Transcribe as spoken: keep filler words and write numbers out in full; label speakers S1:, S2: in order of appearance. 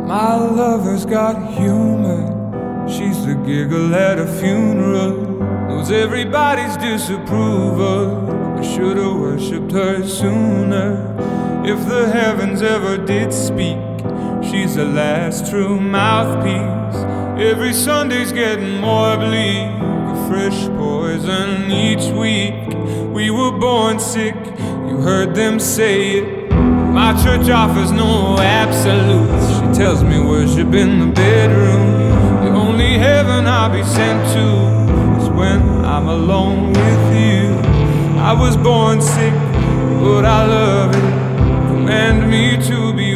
S1: My lover's got humor. She's the giggle at a funeral. Knows everybody's disapproval. I should've worshipped her sooner. If the heavens ever did speak, she's the last true mouthpiece. Every Sunday's getting more bleak, a fresh poison each week. We were born sick, you heard them say it. My church offers no absolutes. She tells me worship in the bedroom. The only heaven I'll be sent to is when I'm alone with you. I was born sick, but I love it. Command me to be